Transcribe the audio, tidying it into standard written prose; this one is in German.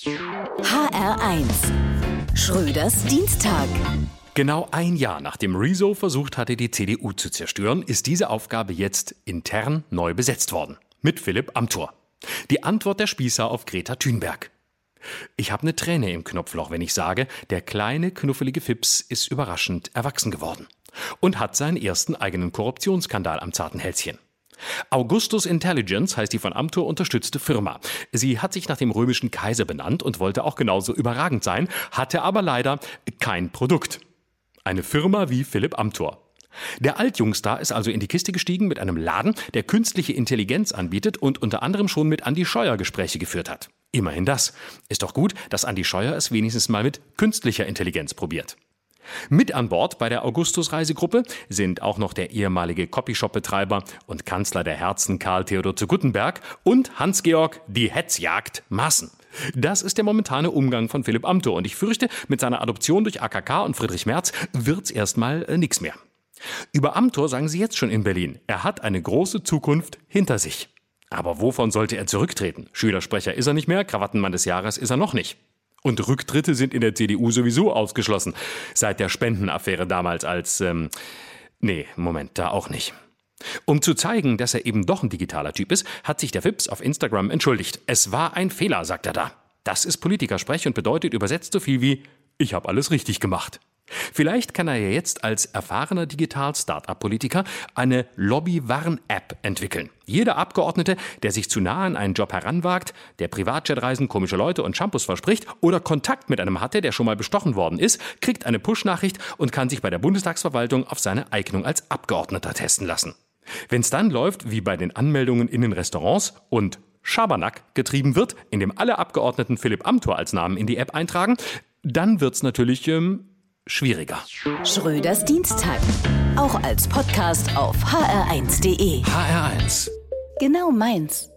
HR1 Schröders Dienstag. Genau ein Jahr nachdem Rezo versucht hatte, die CDU zu zerstören, ist diese Aufgabe jetzt intern neu besetzt worden. Mit Philipp Amthor. Die Antwort der Spießer auf Greta Thunberg. Ich habe eine Träne im Knopfloch, wenn ich sage, der kleine, knuffelige Fips ist überraschend erwachsen geworden. Und hat seinen ersten eigenen Korruptionsskandal am zarten Hälschen. Augustus Intelligence heißt die von Amthor unterstützte Firma. Sie hat sich nach dem römischen Kaiser benannt und wollte auch genauso überragend sein, hatte aber leider kein Produkt. Eine Firma wie Philipp Amthor. Der Altjungstar ist also in die Kiste gestiegen mit einem Laden, der künstliche Intelligenz anbietet und unter anderem schon mit Andi Scheuer Gespräche geführt hat. Immerhin das. Ist doch gut, dass Andi Scheuer es wenigstens mal mit künstlicher Intelligenz probiert. Mit an Bord bei der Augustus-Reisegruppe sind auch noch der ehemalige Copyshop-Betreiber und Kanzler der Herzen Karl Theodor zu Guttenberg und Hans-Georg die Hetzjagd Maaßen. Das ist der momentane Umgang von Philipp Amthor und ich fürchte, mit seiner Adoption durch AKK und Friedrich Merz wird's erstmal nichts mehr. Über Amthor sagen sie jetzt schon in Berlin, er hat eine große Zukunft hinter sich. Aber wovon sollte er zurücktreten? Schülersprecher ist er nicht mehr, Krawattenmann des Jahres ist er noch nicht. Und Rücktritte sind in der CDU sowieso ausgeschlossen. Seit der Spendenaffäre damals da auch nicht. Um zu zeigen, dass er eben doch ein digitaler Typ ist, hat sich der Fips auf Instagram entschuldigt. Es war ein Fehler, sagt er da. Das ist Politikersprech und bedeutet übersetzt so viel wie, ich habe alles richtig gemacht. Vielleicht kann er ja jetzt als erfahrener Digital-Start-up-Politiker eine Lobby-Warn-App entwickeln. Jeder Abgeordnete, der sich zu nah an einen Job heranwagt, der Privatjetreisen, komische Leute und Shampoos verspricht oder Kontakt mit einem hatte, der schon mal bestochen worden ist, kriegt eine Push-Nachricht und kann sich bei der Bundestagsverwaltung auf seine Eignung als Abgeordneter testen lassen. Wenn es dann läuft, wie bei den Anmeldungen in den Restaurants und Schabernack getrieben wird, indem alle Abgeordneten Philipp Amthor als Namen in die App eintragen, dann wird's natürlich schwieriger. Schröders Dienstag. Auch als Podcast auf hr1.de. HR1. Genau meins.